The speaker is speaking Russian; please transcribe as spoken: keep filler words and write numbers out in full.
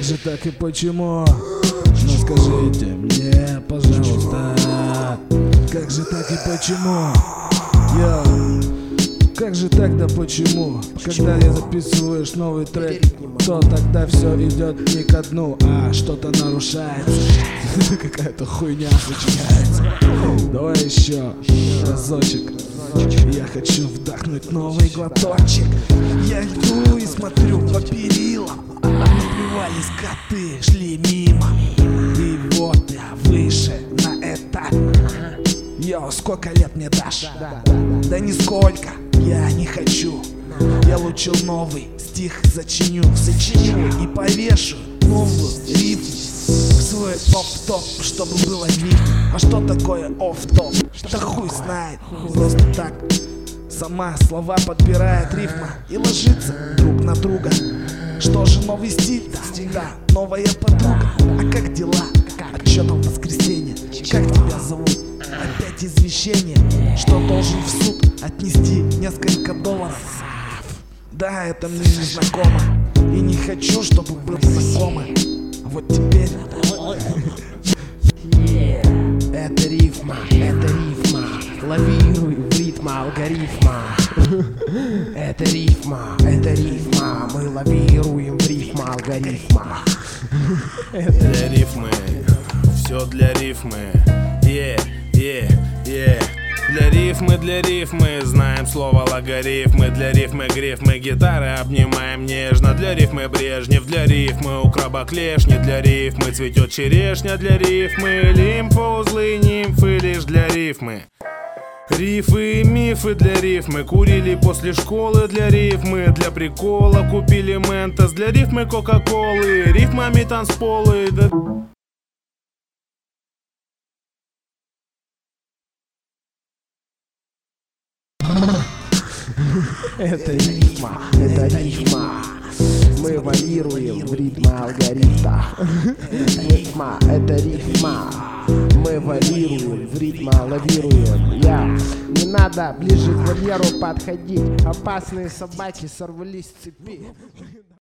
же так и почему? Ну скажите мне, пожалуйста, как же так и почему? Йоу, как же так да почему? Когда я записываешь новый трек, то тогда все идет не ко дну, а что-то нарушается. Какая-то хуйня начинается. Давай еще разочек. Я хочу вдохнуть новый глоточек. Я иду и смотрю по перилам, наплевались коты, шли мимо. И вот я выше на этапе. Йоу, сколько лет мне дашь? Да нисколько, я не хочу. Я лучше новый стих зачиню, сочиню и повешу новую рифму в свой офф-топ, чтобы было видно. А что такое офф-топ? Да хуй знает, просто так. Сама слова подбирает рифма и ложится друг на друга. Что же новый стиль-то? Да, новая подруга. А как дела? А чё там воскресенье? Как тебя зовут? Опять извещение, что должен в суд отнести несколько долларов. Да, это мне не знакомо, и не хочу, чтобы был знакомый. Вот теперь это рифма, это рифма, лавируй в ритм алгоритма. Это рифма, это рифма, мы лавируем в ритм алгоритма. Для рифмы, все для рифмы. Yeah, yeah, yeah. Для рифмы, для рифмы, знаем слово логарифмы. Для рифмы грифмы, гитары обнимаем нежно. Для рифмы Брежнев, для рифмы у краба клешни. Для рифмы цветет черешня, для рифмы лимфа, узлы, нимфы лишь для рифмы. Рифы и мифы для рифмы, курили после школы для рифмы. Для прикола купили ментос, для рифмы кока-колы. Рифмами танцполы, да... Это рифма, это рифма, мы варьируем в ритме алгоритма. Рифма, это рифма, мы варьируем в ритме лавируем. Я, не надо ближе к вольеру подходить, опасные собаки сорвались с цепи.